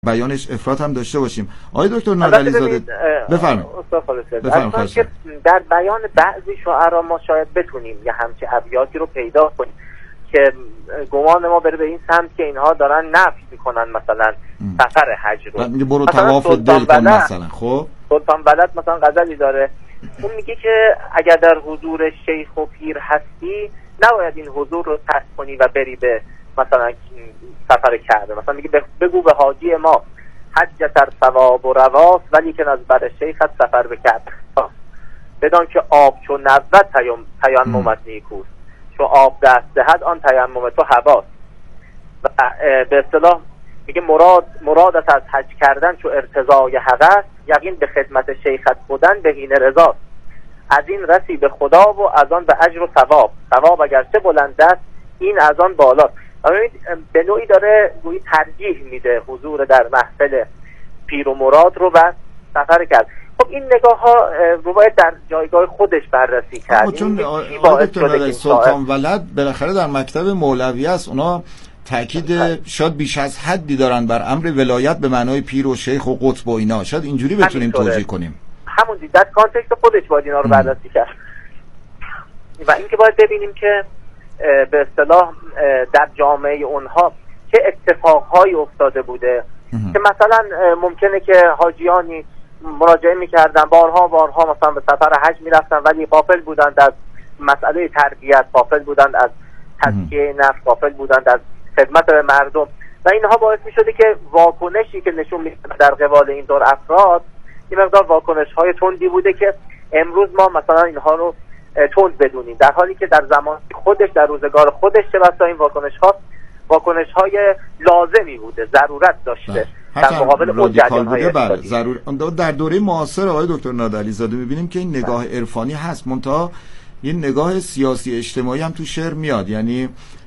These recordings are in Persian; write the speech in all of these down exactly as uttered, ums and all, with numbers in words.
بیانش افراط هم داشته باشیم. آقای دکتر نادری زاده بفرمایید. بفرمایید. که در بیان بعضی شعرا ما شاید بتونیم یه همچین ابیاتی رو پیدا کنیم که گمان ما بره به این سمت که اینها دارن نفی میکنن مثلا سفر حج رو. میگه برو طواف دل کن مثلا. خب سلطان بلد مثلا غزلی داره، اون میگه که اگر در حضور شیخ و پیر هستی نباید این حضور رو ترک کنی و بری به مثلا سفر کعبه. مثلا میگه بگو به حاجی ما حج تر ثواب و رواست ولی که از بر شیخت سفر به کعبه بدان که آب چو نبود تیممت نیکوست، چو آب دست دهد آن تیمم تو هواست. به اصطلاح میگه مراد مرادت از حج کردن چو ارتضای حق است، یقین به خدمت شیخت بودن به این رضا. از این رسی به خدا و از آن به اجر و ثواب، ثواب اگرچه بلند است این از آن بالاست. به نوعی داره گویی ترجیح میده حضور در محفل پیر و مراد رو و سفر کرد. خب این نگاه ها رو باید در جایگاه خودش بررسی کرد. چون آقای سلطان ولد بالاخره در مکتب مولوی است، اونا تاکید شاید بیش از حدی دارن بر امر ولایت به معنای پیر و شیخ و قطب و اینا. شاید اینجوری بتونیم توجیه کنیم. همون در کانتکست خودش باید اینا رو بررسی کرد و اینکه باید ببینیم که به اصطلاح در جامعه اونها چه اتفاقهایی افتاده بوده که مثلا ممکنه که حاجیانی مراجعه میکردن بارها بارها مثلا به سفر حج میرفتن ولی غافل بودند از مسئله تربیت، غافل بودند از تزکیه نفس، غافل بودند از خدمت به مردم و اینها باعث میشده که واکنشی که نشون میده در قبال این دور افراد این مقدار واکنش های تندی بوده که امروز ما مثلا اینها رو تند بدونیم، در حالی که در زمان خودش در روزگار خودش چه بسا این واکنش ها واکنش های لازمی بوده، ضرورت داشته در مقابل اون جریان های اقتصادی. ضرور در دوره معاصر آقای دکتر نادری زاده می‌بینیم که این نگاه عرفانی هست، منتها این نگاه سیاسی اجتماعی هم تو شعر میاد، یعنی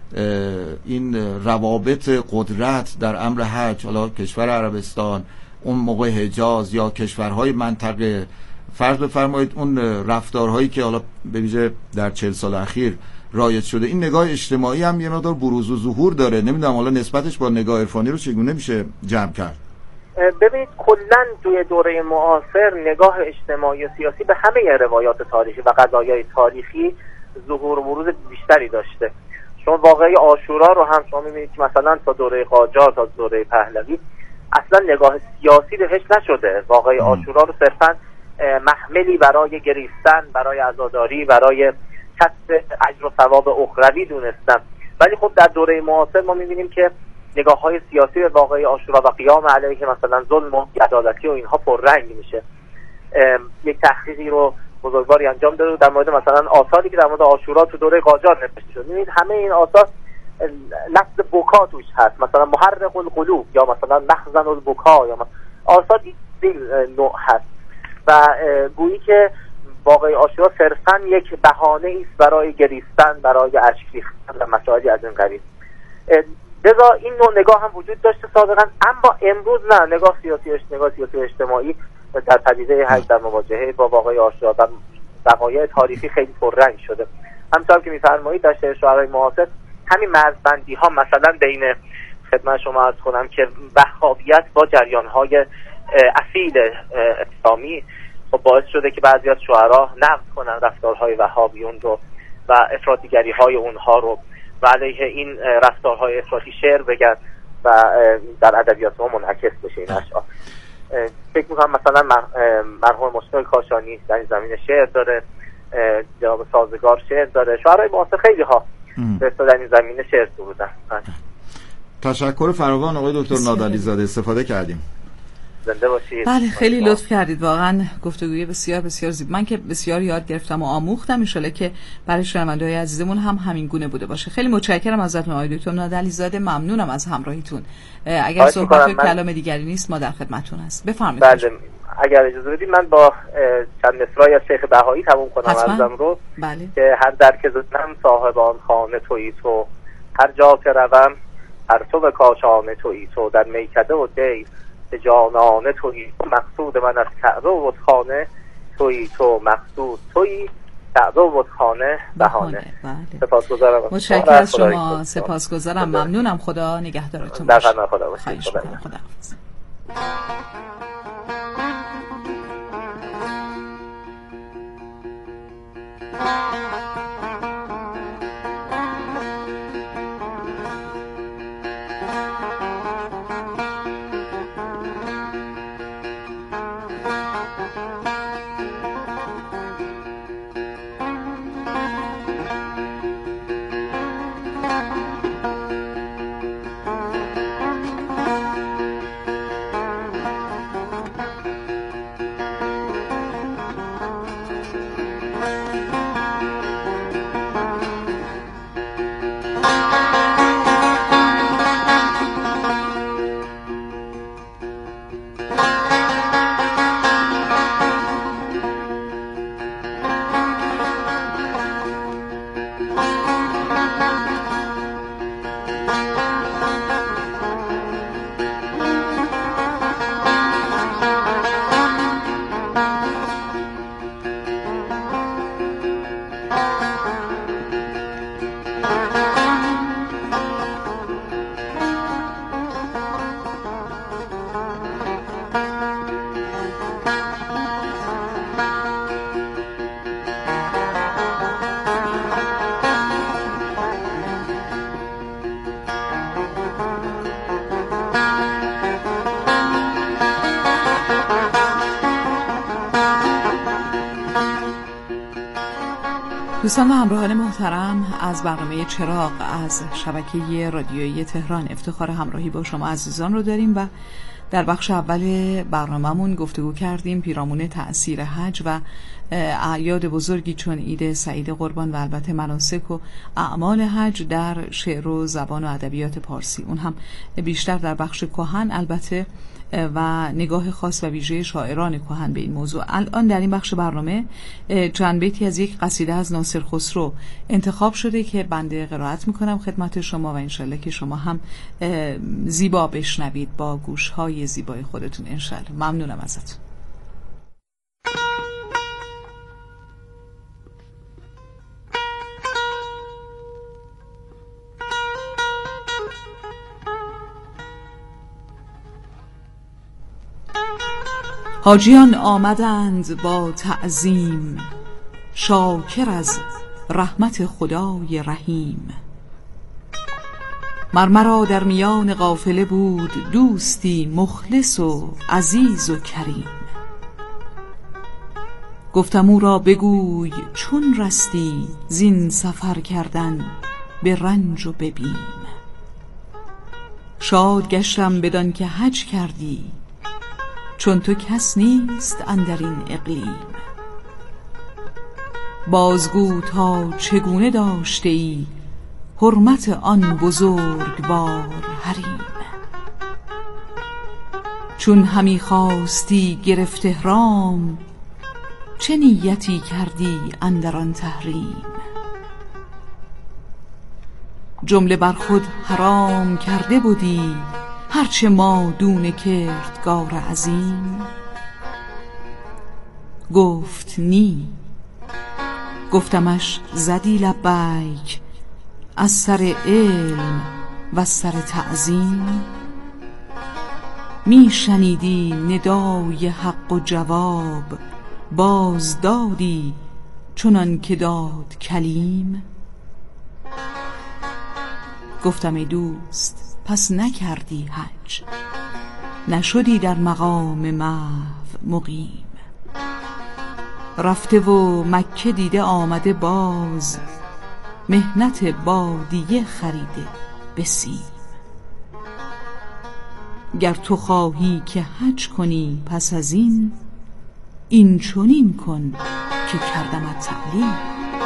این روابط قدرت در امر حج، حالا کشور عربستان، اون موقع حجاز یا کشورهای منطقه، فرض بفرمایید اون رفتارهایی که حالا به ویژه در چهل سال اخیر رایج شده، این نگاه اجتماعی هم یه مقدار بروز و ظهور داره. نمیدونم حالا نسبتش با نگاه عرفانی رو چگونه میشه جمع کرد؟ ببینید کلا توی دوره معاصر نگاه اجتماعی و سیاسی به همه روایات تاریخی و قضایای تاریخی ظهور و بروز بیشتری داشته. شما واقعه عاشورا رو هم شما میبینید که مثلا تا دوره قاجار تا دوره پهلوی اصلا نگاه سیاسی بهش نشده. واقعه عاشورا رو صرفاً محملی برای گریستن، برای عزاداری، برای کسب اجر و ثواب اخروی دونستن. ولی خب در دوره معاصر ما میبینیم که نگاه های سیاسی به واقعه عاشورا و قیام علیه مثلا ظلم و بی‌عدالتی و اینها پررنگ میشه. یک تحقیقی رو بزرگواری انجام داده در مورد مثلا آثاری که در مورد عاشورا تو دوره قاجار نوشته شد. میبینید همه این آثار لفظ بکا توش هست، مثلا محرق القلوب یا مثلا محزن البکا یا مثلا آثار این نوع هست و گویی که واقعه عاشورا صرفاً یک بهانه است برای گریستن، برای اشک ریختن و مسائلی از این قبیل. لذا این نوع نگاه هم وجود داشته سابقا، اما امروز نه، نگاه سیاسی نگاه سیاسی اجتماعی در پدیده حج در مواجهه با واقعه عاشورا و وقایع تاریخی خیلی پررنگ شده. همچنان که می‌فرمایید در شعر شعرای معاصر همین مرزبندی ها مثلا بین خدمت شما عرض کنم که وهابیت با جریان‌های اصیل اسلامی خب باعث شده که بعضی از شعرا نقد کنن رفتارهای وهابیون رو و افراطیگری‌های اونها رو و علیه این رفتارهای افراطی شعر بگن و در ادبیات ما منعکس بشه این اشعار. فکر می‌کنم مثلا مرحوم مشتاق کاشانی در این زمینه شعر داره، جناب سازگار شعر داره، شعرهای معاصر خیلی ها به اصطلاح در این زمینه شعر سرودن. تشکر فراوان آقای دکتر نادری زاده، استفاده کردیم. زنده باشید. بله خیلی لطف کردید، واقعا گفتگوی بسیار بسیار زیبا. من که بسیار یاد گرفتم و آموختم، ان شاءالله که برای شنونده‌های عزیزمون هم همین گونه بوده باشه. خیلی متشکرم ازتون آقای دکتر نادری زاده، ممنونم از همراهیتون. اگر صحبت و کلام دیگری نیست ما در خدمتتون هست. بفرمایید. بله اگر اجازه بدید من با چند مصرعی از شیخ بهایی تموم کنم عرضم رو. بله. که هر در که زدم صاحب آن خانه تویی تو، هر جا که روم هر تو به کاشانه تویی تو، در میکده و دی جانانه تویی تو، مقصود من از کعبه و بتخانه تویی تو، مقصود تویی کعبه و بتخانه بهانه. بله. سپاسگزارم. متشکرم از شما، سپاسگزارم، ممنونم. خدا نگهدارتون باشه. در خدمت خدا باشید. خدا حافظ. دوستان و همراهان محترم، از برنامه چراغ از شبکه رادیویی تهران افتخار همراهی با شما عزیزان رو داریم و در بخش اول برنامه‌مون گفتگو کردیم پیرامون تأثیر حج و اعیاد بزرگی چون عید سعید قربان و البته مناسک و اعمال حج در شعر و زبان و ادبیات پارسی، اون هم بیشتر در بخش کهن البته، و نگاه خاص و ویژه شاعران کهن به این موضوع. الان در این بخش برنامه چند بیتی از یک قصیده از ناصر خسرو انتخاب شده که بنده قرائت میکنم خدمت شما و انشالله که شما هم زیبا بشنوید با گوشهای زیبای خودتون انشالله. ممنونم ازتون. حاجیان آمدند با تعظیم، شاکر از رحمت خدای رحیم. مرمرا در میان قافله بود دوستی مخلص و عزیز و کریم. گفتم او را بگوی چون رستی زین سفر کردن به رنج و به بیم. شاد گشتم بدان که حج کردی، چون تو کس نیست اندر این اقلیم. بازگو تا چگونه داشته ای حرمت آن بزرگوار حریم. چون همی خواستی گرفت احرام، چه نیتی کردی اندر آن تحریم. جمله بر خود حرام کرده بودی، هرچه ما دون کردگار عظیم. گفت نی. گفتمش زدی لبیک از سر علم و از سر تعظیم. می شنیدی ندای حق و جواب، باز دادی چنان که داد کلیم. گفتم ای دوست پس نکردی حج، نشدی در مقام محو مقیم. رفته و مکه دیده آمده باز، مهنت بادیه خریده به سیم. گر تو خواهی که حج کنی پس از این، این چنین کن که کردمت تعلیم.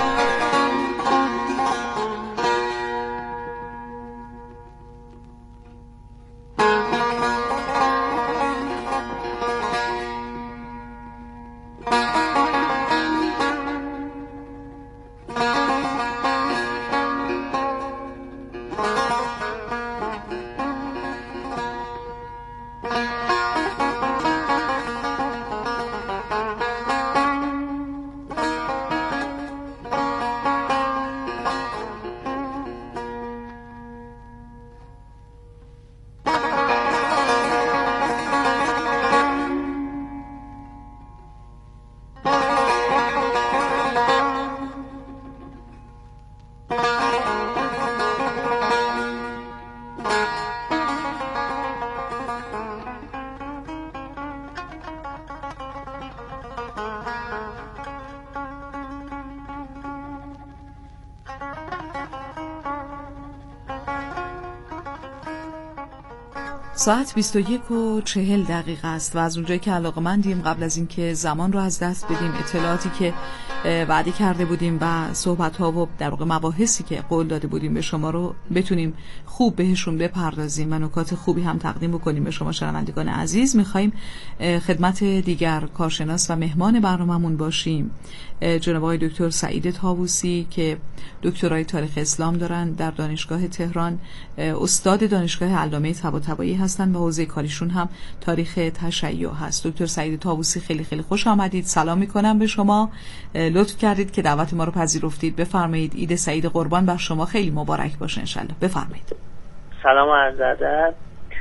ساعت بیست و یک و چهل دقیقه است و از اونجایی که علاقه‌مندیم قبل از اینکه زمان رو از دست بدیم اطلاعاتی که وعده کرده بودیم و صحبت‌ها و در واقع مباحثی که قول داده بودیم به شما رو بتونیم خوب بهشون بپردازیم و نکات خوبی هم تقدیم بکنیم به شما شنوندگان عزیز، می‌خوایم خدمت دیگر کارشناس و مهمان برنامه‌مون باشیم. جناب آقای دکتر سعید طاووسی که دکترای تاریخ اسلام دارن در دانشگاه تهران، استاد دانشگاه علامه طباطبایی هستن و حوزه کاریشون هم تاریخ تشیع هست. دکتر سعید طاووسی خیلی خیلی خوش آمدید. سلام میکنم به شما، لطف کردید که دعوت ما رو پذیرفتید. بفرمایید. عید سعید قربان بر شما خیلی مبارک باشه انشالله. بفرمایید. سلام و عرض ادب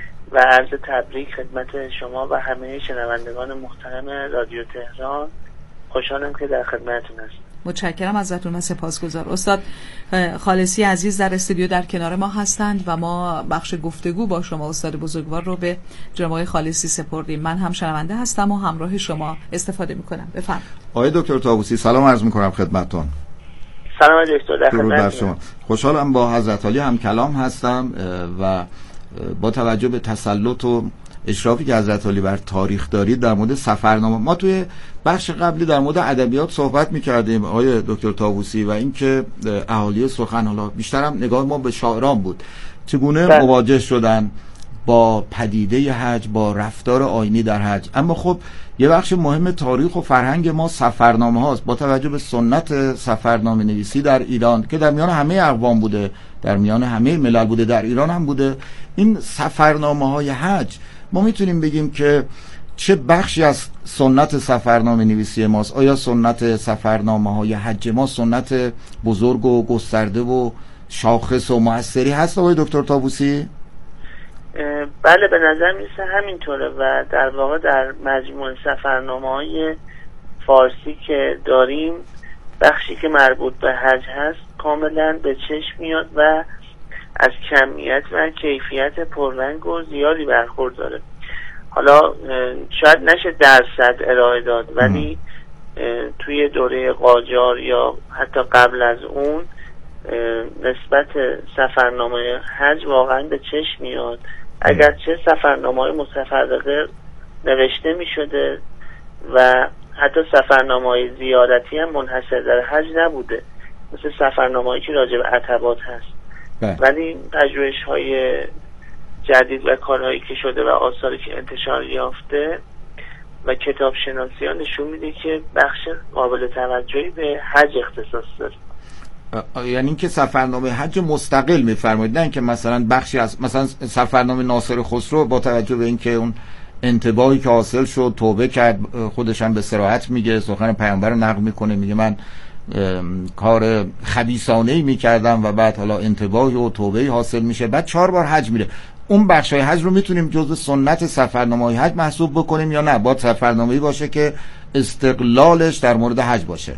و عرض تبریک خدمت شما و همه شنوندگان محترم رادیو تهران. خوشحالم که در خدمتتون هستم. متشکرم ازتون، من سپاسگزار. استاد خالصی عزیز در استودیو در کنار ما هستند و ما بخش گفتگو با شما استاد بزرگوار رو به جناب آقای خالصی سپردیم. من هم شنونده هستم و همراه شما استفاده میکنم. بفرمایید. آقای دکتر طاووسی سلام عرض میکنم خدمتتون. سلام دکتر. درود بر شما. خوشحالم با حضرت علی هم کلام هستم و با توجه به تسلط و اشرافی که حضرت علی بر تاریخ دارید در مورد سفرنامه، ما توی بخش قبلی در مورد ادبیات صحبت می‌کردیم آقای دکتر طاووسی و اینکه اهالی سخن، حالا بیشتر هم نگاه ما به شاعران بود، چگونه بله. مواجه شدن با پدیده حج، با رفتار آیینی در حج. اما خب یه بخش مهم تاریخ و فرهنگ ما سفرنامه هاست. با توجه به سنت سفرنامه نویسی در ایران که در میان همه اقوام بوده، در میان همه ملل بوده، در ایران هم بوده، این سفرنامه های حج ما میتونیم بگیم که چه بخشی از سنت سفرنامه نویسی ماست؟ آیا سنت سفرنامه های حج ما سنت بزرگ و گسترده و شاخص و موثری هست آقای دکتر طاووسی؟ بله، به نظر میرسه همینطوره و در واقع در مجموع سفرنامه‌های فارسی که داریم بخشی که مربوط به حج هست کاملا به چشم میاد و از کمیت و کیفیت پررنگ و زیادی برخورداره. حالا شاید نشه درصد ارائه داد، ولی توی دوره قاجار یا حتی قبل از اون نسبت سفرنامه حج واقعا به چشم میاد. اگرچه سفرنامه‌های متفرقه نوشته می شده و حتی سفرنامه‌های زیارتی هم منحصر در حج نبوده، مثل سفرنامه‌هایی که راجع به عتبات هست بله. ولی پژوهش‌های جدید و کارهایی که شده و آثاری که انتشار یافته و کتاب شناسی ها نشون میده که بخش قابل توجهی به حج اختصاص داره. یعنی اینکه سفرنامه حج مستقل میفرمایید، نه اینکه مثلا بخشی از مثلا سفرنامه ناصر خسرو با توجه به اینکه اون انتباهی که حاصل شد توبه کرد، خودش هم به صراحت میگه، سخن پیامبر رو نقل میکنه، میگه من کار خبیثانه‌ای میکردم و بعد حالا انتباهی و توبه‌ای حاصل میشه، بعد چهار بار حج میره. اون بخشای حج رو میتونیم جزء سنت سفرنامه‌های حج محسوب بکنیم یا نه باید سفرنامه‌ای باشه که استقلالش در مورد حج باشه؟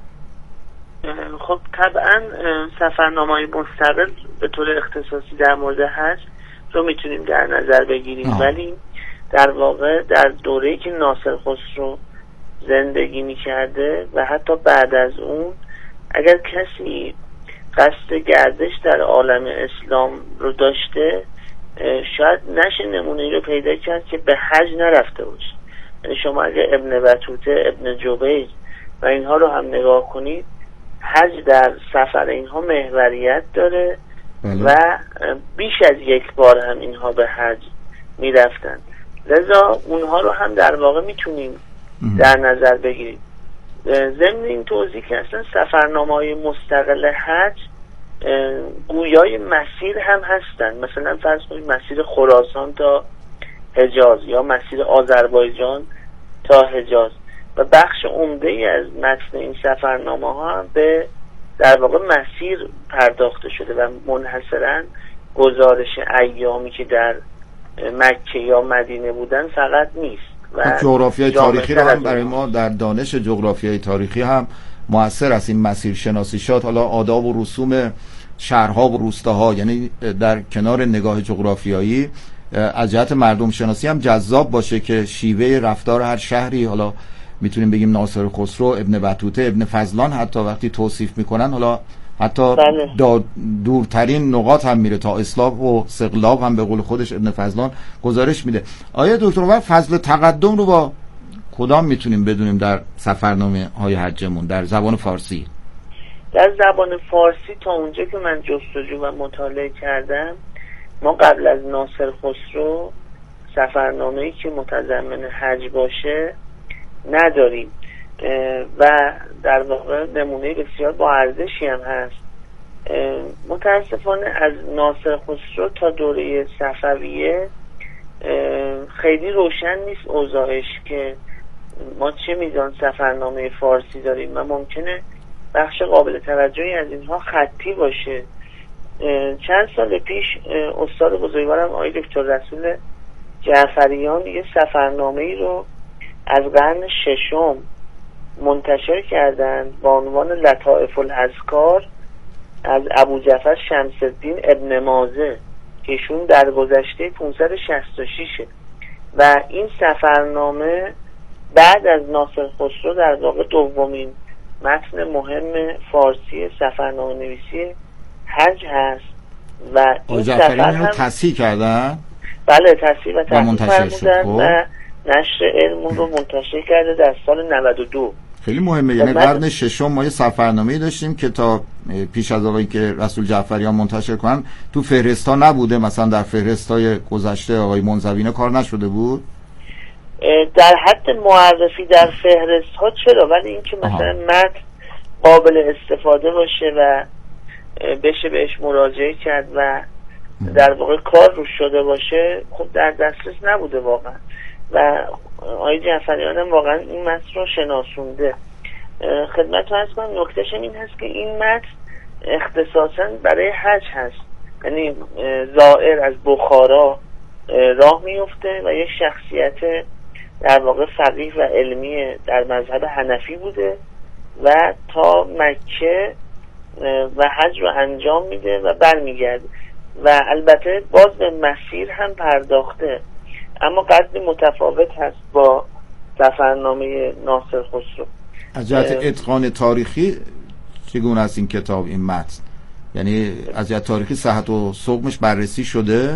خب طبعا سفرنامه‌های مستقل به طور اختصاصی در مورد حج رو میتونیم در نظر بگیریم آه. ولی در واقع در دوره‌ای که ناصر خسرو زندگی میکرده و حتی بعد از اون اگر کسی قصد گردش در عالم اسلام رو داشته شاید نشه نمونه‌ای رو پیدا کرد که به حج نرفته باشه. یعنی شما اگر ابن بطوطه، ابن جبیر و اینها رو هم نگاه کنید، حج در سفر اینها محوریت داره بله. و بیش از یک بار هم اینها به حج میرفتن، لذا اونها رو هم در واقع میتونیم در نظر بگیریم. ضمن این توضیح که اصلا سفرنامه‌های مستقل حج گویای مسیر هم هستن، مثلا فرض کنید مسیر خراسان تا حجاز یا مسیر آذربایجان تا حجاز و بخش عمده ای از متن این سفرنامه ها هم به در واقع مسیر پرداخته شده و منحصرا گزارش ایامی که در مکه یا مدینه بودن فقط نیست و جغرافیای تاریخی رو هم برای ما در دانش جغرافیای تاریخی هم مؤثر است این مسیر شناسی شد. حالا آداب و رسوم شهرها و روستاها، یعنی در کنار نگاه جغرافیایی از جهت مردم شناسی هم جذاب باشه که شیوه رفتار هر شهری، حالا میتونیم بگیم ناصر خسرو، ابن بطوطه، ابن فضلان حتی وقتی توصیف میکنن، حالا حتی بله. دورترین نقاط هم میره تا اسلاف و سقلاب هم به قول خودش ابن فضلان گزارش میده. آیا دکتر و فضل تقدم رو با کدام میتونیم بدونیم در سفرنامه های حجمون در زبان فارسی؟ در زبان فارسی تا اونجا که من جستجو و مطالعه کردم ما قبل از ناصر خسرو سفرنامه‌ای که متضمن حج باشه نداریم و در واقع نمونه بسیار با ارزشی هم هست. متاسفانه از ناصر خسرو تا دوره صفویه خیلی روشن نیست اوضاعش که ما چه میزان سفرنامه فارسی داریم و ممکنه بخش قابل توجهی از اینها خطی باشه. چند سال پیش استاد بزرگوارم آقای دکتر رسول جعفریان یه سفرنامه‌ای رو از قرن ششم منتشر کردند با عنوان لطائف الاذکار از ابو جعفر شمس الدین ابن مازه که ایشون در گذشته پانصد و شصت و شش و این سفرنامه بعد از ناصر خسرو در واقع دومین متن مهم فارسی سفرنامه نویسی حج هست و این سفر هم تصحیح کردن. بله تصحیح و تصحیح منتشر شد و نشر علم رو منتشر کرده در سال نود و دو. خیلی مهمه. یعنی قرن ششم ما یه سفرنامه‌ای داشتیم که تا پیش از آقایی که رسول جعفریان منتشر کنن تو فهرستا نبوده، مثلا در فهرستای گذشته آقای منزوی کار نشده بود. در حد معرفی در فهرست ها چرا، ولی اینکه مثلا متن قابل استفاده باشه و بشه بهش مراجعه کرد و در واقع کار رو شده باشه، خب در دسترس نبوده واقعا و آقای جعفریان هم واقعا این متن رو شناسونده. خدمت رو هست کنم نکتهش این هست که این متن اختصاصا برای حج هست، یعنی زائر از بخارا راه میفته و یک شخصیت در واقع فقیه و علمی در مذهب حنفی بوده و تا مکه و حج رو انجام میده و برمیگرده و البته باز به مسیر هم پرداخته، اما قدری متفاوت هست با سفرنامه ناصر خسرو. از جهت اتقان تاریخی چگونه است این کتاب، این متن؟ یعنی از جهت تاریخی صحت و سقمش بررسی شده؟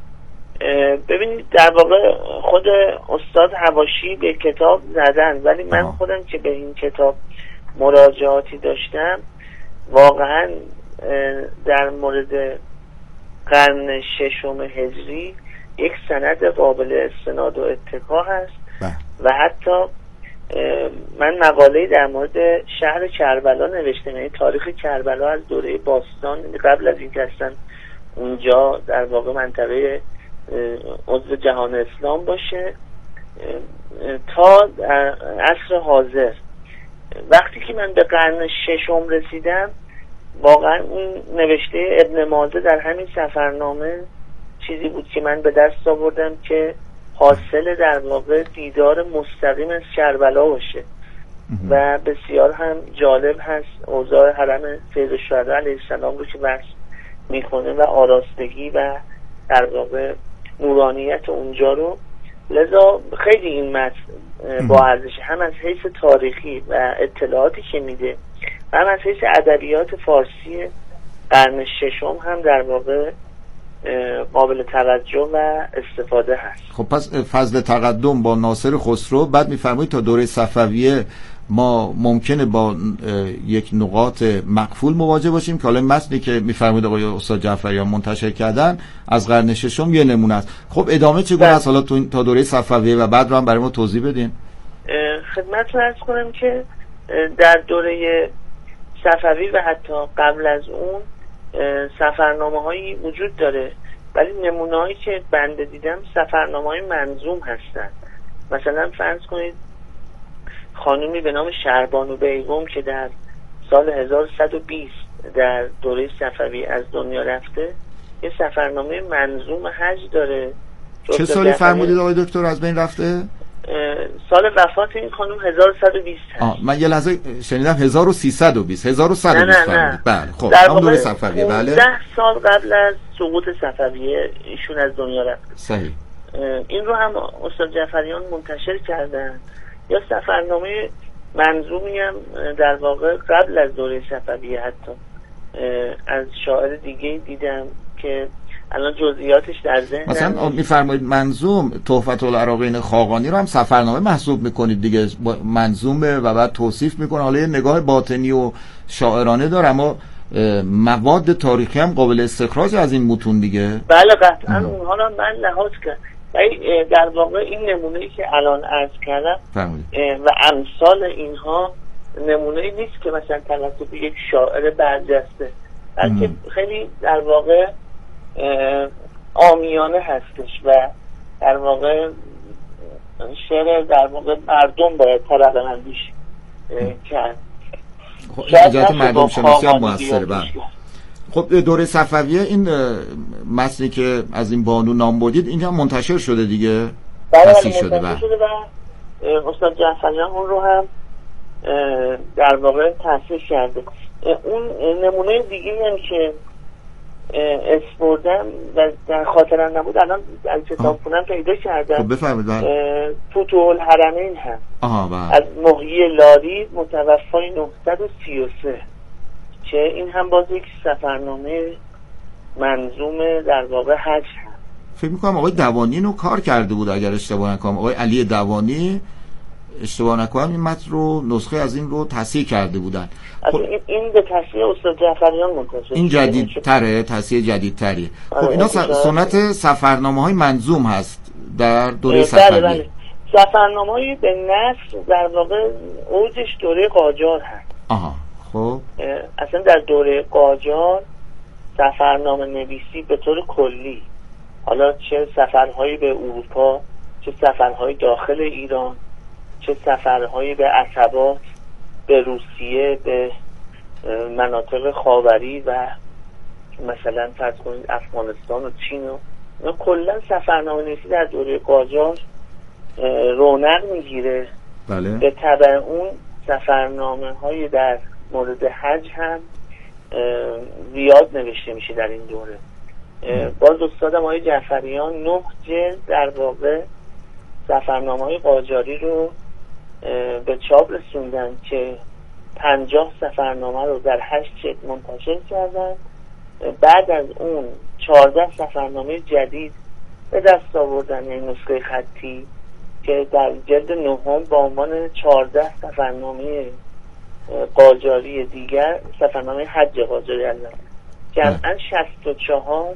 ببینید در واقع خود استاد حواشی به کتاب زدن، ولی من آه. خودم که به این کتاب مراجعاتی داشتم واقعا در مورد قرن ششم هجری یک سند قابل استناد و اتکا هست بله. و حتی من مقاله‌ای در مورد شهر کربلا نوشتم، یعنی تاریخ کربلا از دوره باستان قبل از اینکه اصلا اونجا در واقع منطقه عضو جهان اسلام باشه تا عصر حاضر. وقتی که من به قرن ششم رسیدم واقعا اون نوشته ابن ماجه در همین سفرنامه چیزی بود که من به دست آوردم که حاصل در واقع دیدار مستقیم از کربلا باشه و بسیار هم جالب هست اوضاع حرم سید الشهدا علیه السلام رو که بحث میکنه و آراستگی و در واقع نورانیت اونجا رو. لذا خیلی این متن با ارزش هم از حیث تاریخی و اطلاعاتی که میده و هم از حیث ادبیات فارسی قرن ششم هم در واقع قابل توجه و استفاده هست. خب پس فضل تقدم با ناصر خسرو، بعد میفرمایید تا دوره صفویه ما ممکنه با یک نقاط مقفول مواجه باشیم که حالا متنی که میفرمایید آقای استاد جعفریان منتشر کردن از قرن ششم یه نمونه است. خب ادامه چگونه است حالا تو تا دوره صفویه و بعد رو هم برای ما توضیح بدین. خدمتتون عرض کنم که در دوره صفوی و حتی قبل از اون سفرنامه هایی وجود داره، ولی نمونه هایی که بنده دیدم سفرنامه های منظوم هستن. مثلا فرض کنید خانومی به نام شهربانو بیگم که در سال هزار و صد و بیست در دوره صفوی از دنیا رفته یه سفرنامه منظوم حج داره. چه سالی فرمودید آقای دکتر از بین رفته؟ سال وفات این خانم هزار و صد و بیست هست. من یه لحظه شنیدم هزار و سیصد و بیست هزار و صد و بیست فرمودید. بله خب در هم دوره صفویه. بله ده سال قبل از سقوط صفویه ایشون از دنیا رفته. صحیح. این رو هم استاد جعفریان منتشر کردن. یا سفرنامه منظومی هم در واقع قبل از دوره صفویه حتی از شاعر دیگه دیدم که الان جزئیاتش در ذهنم. مثلا میفرمایید منظوم تحفة العراقین خاقانی رو هم سفرنامه محسوب میکنید دیگه، منظومه و بعد توصیف میکنه، حالا یه نگاه باطنی و شاعرانه داره اما مواد تاریخی هم قابل استخراج از این متون دیگه. بله قطعا اونها رو من لحاظ کردم. در واقع این نمونه‌ای که الان عرض کردم و امثال اینها نمونه‌ای نیست که مثلا توسط یک شاعر برجسته، بلکه خیلی در واقع عامیانه هستش و در واقع شعر در واقع مردم باید طبقه بندیش کرد. ایجاد مردم شناسی هم موثره. بله. خب دوره صفویه این متنی که از این بانو نام بردید اینجا منتشر شده دیگه؟ بله منتشر شده, بله. شده و استاد جعفریان اون رو هم در واقع تصحیح کرده. اون نمونه دیگه هم که اسپردم و در خاطرم نبود الان از کتابخونه‌ام پیدا کردم. خب بفرمایید. فتوح الحرمین هم آها بله. از محیی لاری متوفای نهصد و سی و سه که این هم باز یک سفرنامه منظوم در واقع حج هم. فکر می‌کنم آقای دوانی اینو کار کرده بود اگر اشتباه نکنم. آقای علی دوانی اشتباه نکنم این متن رو نسخه از این رو تصحیح کرده بودن. خب این, این به تصحیح استاد جعفریان منتشر. این جدیدتره، تصحیح جدیدتری. خب اینا سنت سفرنامه‌های منظوم هست در دوره صفوی. بله سفرنامه‌های به نصر در واقع اوجش دوره قاجار هست. آها خب اصلا در دوره قاجار سفرنامه نویسی به طور کلی، حالا چه سفرهایی به اروپا، چه سفرهای داخل ایران، چه سفرهایی به عصبات، به روسیه، به مناطق خاوری و مثلا فرض کنید افغانستان و چین و اینا، کلا سفرنامه نویسی در دوره قاجار رونق میگیره. بله. به تبع اون سفرنامه های در مورد حج هم زیاد نوشته میشه در این دوره. باز استادم آقای جعفریان نه جلد در واقع سفرنامه های قاجاری رو به چاپ رسوندن که پنجاه سفرنامه رو در هشت جلد منتشر کردن. بعد از اون چهارده سفرنامه جدید به دست آوردن، این نسخه خطی که در جلد نهم با عنوان چهارده سفرنامه قاجاری دیگر، سفرنامه حج قاجاری البته، جمعاً شصت و چهار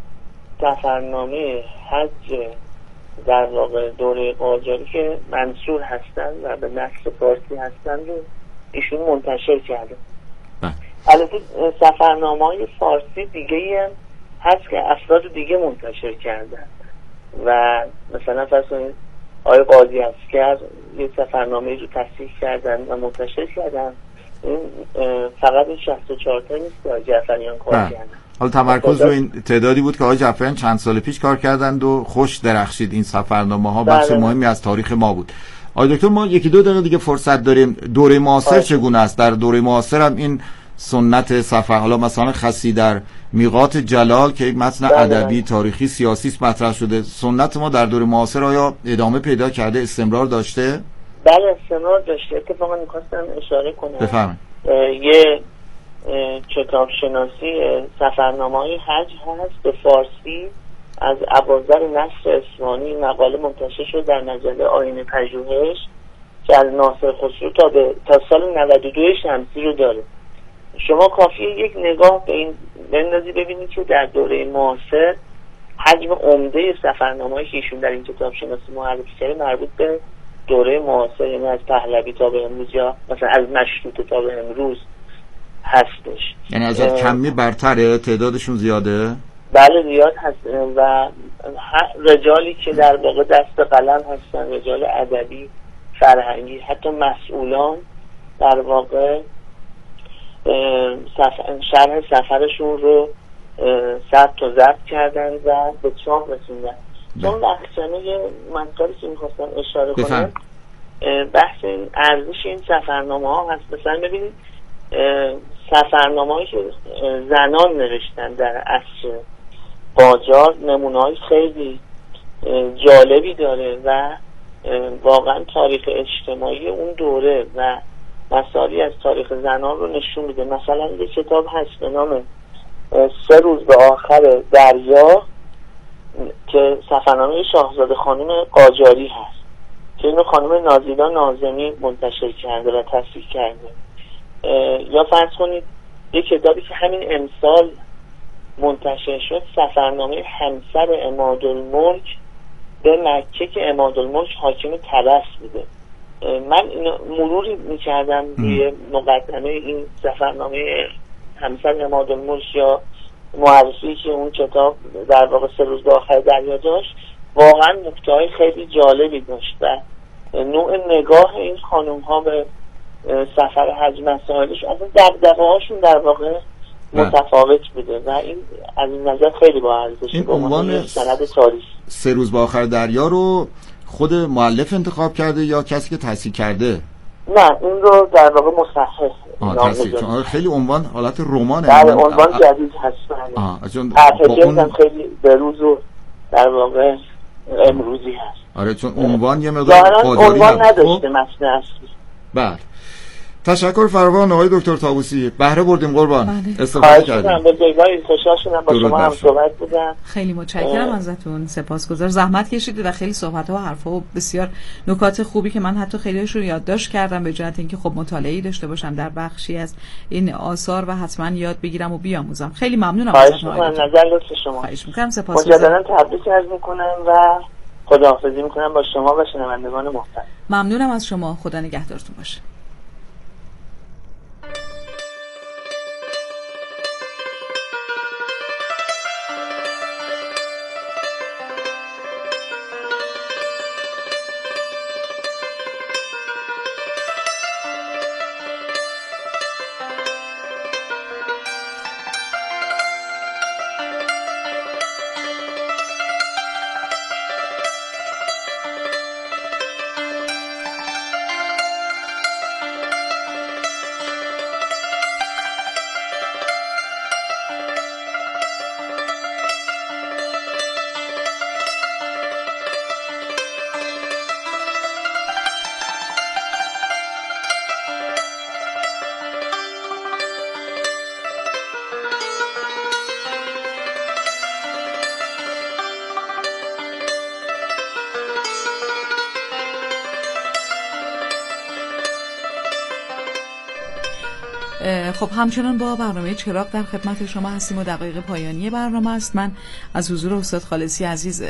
سفرنامه حج در واقع دوره قاجاری که منصور هستن و به نسل فارسی هستن رو ایشون منتشر کرده. البته سفرنامه‌های فارسی دیگه هم هست که افراد دیگه منتشر کردن و مثلا فرض کنید آقای قاضی عسکر یه سفرنامه رو تصحیح کردن و منتشر کردن. این فقط این شصت و چهار تا نیست که آقای جعفریان کار کردن. حالا تمرکز رو این تعدادی بود که آقای جعفریان چند سال پیش کار کردند و خوش درخشید. این سفرنامه ها بخش مهمی از تاریخ ما بود. آقای دکتر ما یکی دو دقیقه دیگه فرصت داریم. دوره معاصر چگونه است؟ در دوره معاصر هم این سنت سفر، حالا مثلا خسی در میقات جلال که یک متن ادبی تاریخی سیاسی مطرح شده، سنت ما در دوره معاصر آیا ادامه پیدا کرده، استمرار داشته؟ بله استمرار داشته. اتفاقا می‌خواستم اشاره کنم بفرمایید. یه کتاب شناسی سفرنامه‌های حج هست به فارسی از ابوذر نصر اصفهانی، مقاله منتشر شد در مجله آیین پژوهش که از ناصر خسرو تا به تا سال نود و دو شمسی رو داره. شما کافیه یک نگاه به این بندازی ببینید که در دوره معاصر حجم عمده سفرنامه‌ای که ایشون در این کتاب شناسی معرفی کرده مربوط به دوره معاصر، یعنی از پهلوی تا به امروز یا مثلا از مشروطه تا به امروز هستش. یعنی از کمی برتره، تعدادشون زیاده؟ بله زیاد هست و رجالی که در واقع دست قلم هستن، رجال ادبی، فرهنگی، حتی مسئولان در واقع سفر شرح سفرشون رو ثبت و ضبط کردن و به چاپ رسوندن. چون بخشنه منطقی که میخواستم اشاره کنم بحث این ارزش این سفرنامه ها هست. مثلا ببینید سفرنامه هایی که زنان نوشتن در عصر قاجار نمونه های خیلی جالبی داره و واقعا تاریخ اجتماعی اون دوره و مسائلی از تاریخ زنان رو نشون میده. مثلا یک کتاب هست به نام سه روز به آخر دریا که سفرنامه شاهزاده خانم قاجاری هست که اینو خانم نازیلا ناظمی منتشر کرده و تصحیح کرده. یا فرض کنید یک کتابی که همین امسال منتشر شد، سفرنامه همسر عمادالملک به مکه که عمادالملک حاکم طبس بوده. من اینو مروری میکردم روی مقدمه این سفرنامه همسر عمادالملک یا معرفی که اون کتاب در واقع سه روز به آخر دریا داشت، واقعا نکته‌های خیلی جالبی داشت و نوع نگاه این خانم ها به سفر حج مسائلش از دغدغه هاشون در واقع متفاوت بوده و این از این نظر خیلی با ارزشه. این عنوان سند تاریخ سه روز به آخر دریا رو خود مؤلف انتخاب کرده یا کسی که تصحیح کرده؟ نه این رو در واقع مصحح آه خیلی عنوان حالت رمانه. بله عنوان جدید هست. آه چون اون هم خیلی به روز و در واقع امروزی هست. آره چون عنوان یه مقدار قادری عنوان نداشته متن اصلی. بله تشکر فراوان آقای دکتر طاووسی، بهره بردیم قربان. استفاده کردیم. خیلی خوشحال شدم با شما هم صحبت بودم. خیلی متشکرم ازتون، سپاسگزار، زحمت کشیدید و خیلی صحبت‌ها و حرف‌ها و بسیار نکات خوبی که من حتی خیلی‌هاش رو یادداشت کردم به جهت اینکه خب مطالعه‌ای داشته باشم در بخشی از این آثار و حتما یاد بگیرم و بیاموزم. خیلی ممنونم ازتون. خواهش می‌کنم، نظر لطف شما. خواهش می‌کنم، سپاسگزارم. مجدداً تبریک عرض می‌کنم و خداحافظی می‌کنم با شما و شنوندگان محترم. ممنونم از شما، خدا نگهدارتون باشه. خب همچنان با برنامه چراغ در خدمت شما هستیم و دقایق پایانی برنامه است. من از حضور استاد خالصی عزیز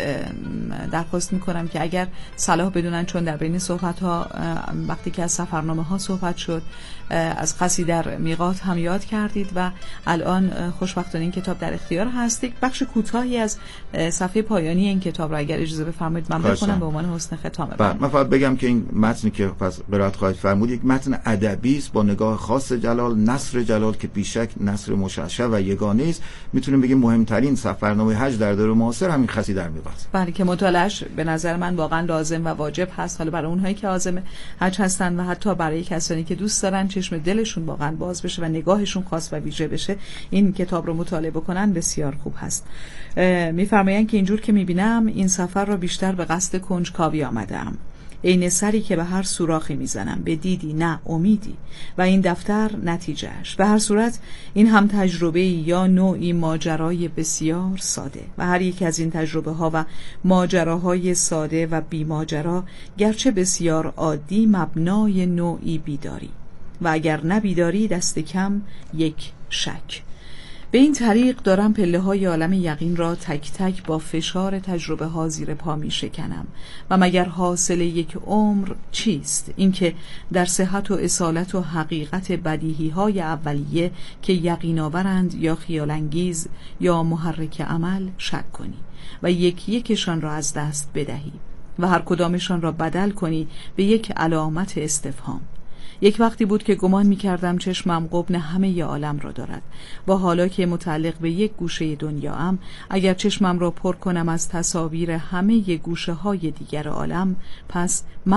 درخواست میکنم که اگر صلاح بدونن، چون در بین صحبت ها وقتی که از سفرنامه ها صحبت شد از قصی در میقات هم یاد کردید و الان خوشبختانه این کتاب در اختیار هست، یک بخش کوتاهی از صفحه پایانی این کتاب را اگر اجازه بفرمایید من بخونم به عنوان حسن ختام. من فقط بگم که این متنی که پس قرائت خواهید فرمود یک متن ادبی است با نگاه خاص جلال، نثر جلال که بیشک نثر مشعشع و یگانه است. میتونیم بگیم مهمترین سفرنامه حج در دوره معاصر همین قصیده در میقات. بله که مطالعهش به نظر من واقعا لازم و واجب هست، حالا برای اونهایی که عازم حج هستن و حتی برای کسانی که دوست دارن چشم دلشون واقعا باز بشه و نگاهشون خاص و ویژه بشه، این کتاب رو مطالعه بکنن بسیار خوب هست. میفرمایند که اینجور که میبینم این سفر رو بیشتر به قصد کنجکاوی آمدم، عین سری که به هر سوراخی میزنم، به دیدی نه امیدی، و این دفتر نتیجهش. به هر صورت این هم تجربه یا نوعی ماجرای بسیار ساده و هر یک از این تجربه ها و ماجراهای ساده و بی ماجرا گرچه بسیار عادی مبنای نوعی بیداری و اگر نبیداری دست کم یک شک. به این طریق دارم پله های عالم یقین را تک تک با فشار تجربه ها زیر پا می شکنم و مگر حاصل یک عمر چیست؟ اینکه در صحت و اصالت و حقیقت بدیهی های اولیه که یقین آورند یا خیال انگیز یا محرک عمل شک کنی و یک یکشان را از دست بدهی و هر کدامشان را بدل کنی به یک علامت استفهام. یک وقتی بود که گمان می کردم چشمم قبن همه ی عالم را دارد و حالا که متعلق به یک گوشه دنیاام، اگر چشمم را پر کنم از تصاویر همه ی گوشه های دیگر عالم، پس من